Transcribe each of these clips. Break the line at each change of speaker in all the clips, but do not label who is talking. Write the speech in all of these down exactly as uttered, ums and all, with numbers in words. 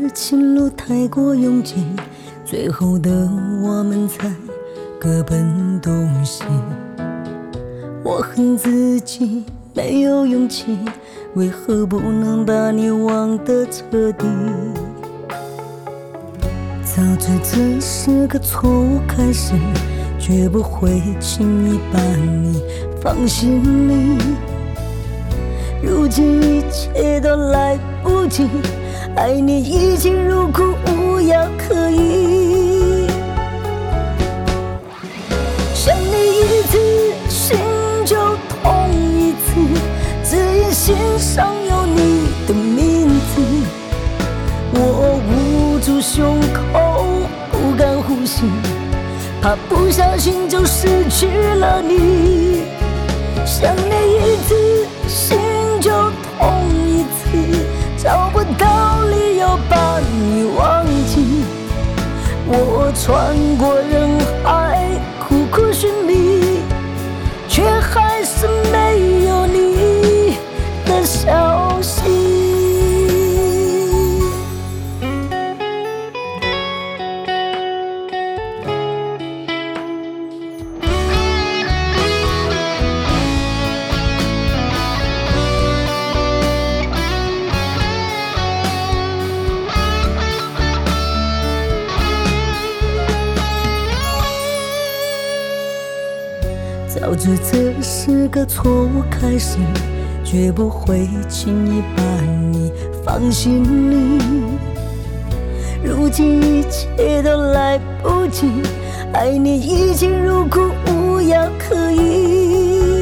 情路太过拥挤，最后的我们才各奔东西。我恨自己没有勇气，为何不能把你忘得彻底？早知这是个错误开始，绝不会轻易把你放心里。如今一切都来不及，爱你已经入骨，无药可医。想你一次，心就痛一次，只因心上有你的名字。我捂住胸口，不敢呼吸，怕不小心就失去了你。想你一次，心就痛一次，找不到理由把你忘记。我穿过人海，苦苦寻觅，却还是没有你的消息。早知这是个错误开始，绝不会轻易把你放心里。如今一切都来不及，爱你已经入骨，无药可医。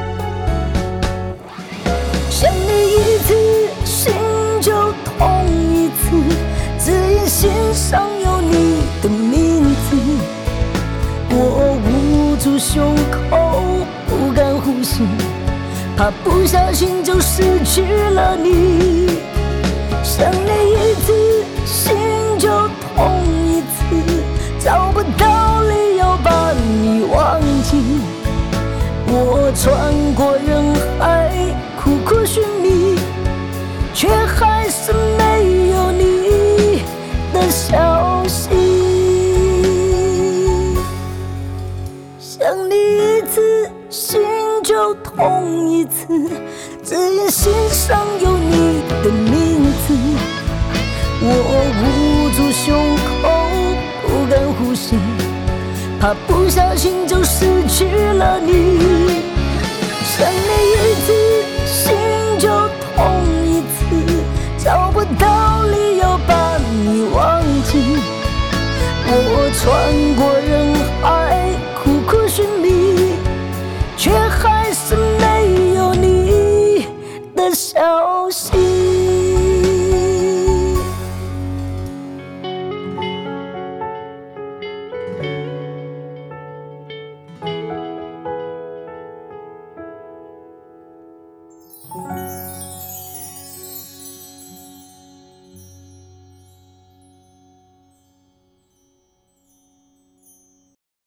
想你一次，心就痛一次，只因心上有你的名字。我捂住胸口，不敢呼吸，怕不小心就失去了你。想你一次，心就痛一次，找不到理由把你忘记。我穿过人海，苦苦寻觅，却还是没有你的消息。想你一次，心就痛一次，只因心上有你的名字。我捂住胸口，不敢呼吸，怕不小心就失去了你。想你一次，心就痛一次，找不到理由把你忘记。我穿过人海，